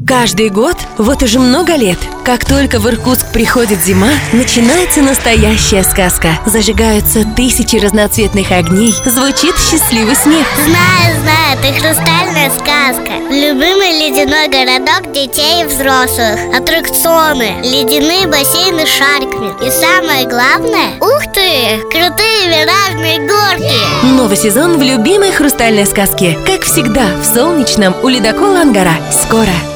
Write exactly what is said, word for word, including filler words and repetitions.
Каждый год, вот уже много лет, как только в Иркутск приходит зима, начинается настоящая сказка. Зажигаются тысячи разноцветных огней, звучит счастливый смех. Знаю, знаю, это хрустальная сказка. Любимый ледяной городок детей и взрослых. Аттракционы, ледяные бассейны с шариками. И самое главное, ух ты, крутые виражные горки. Новый сезон в любимой хрустальной сказке. Как всегда, в солнечном у ледокола Ангара. Скоро.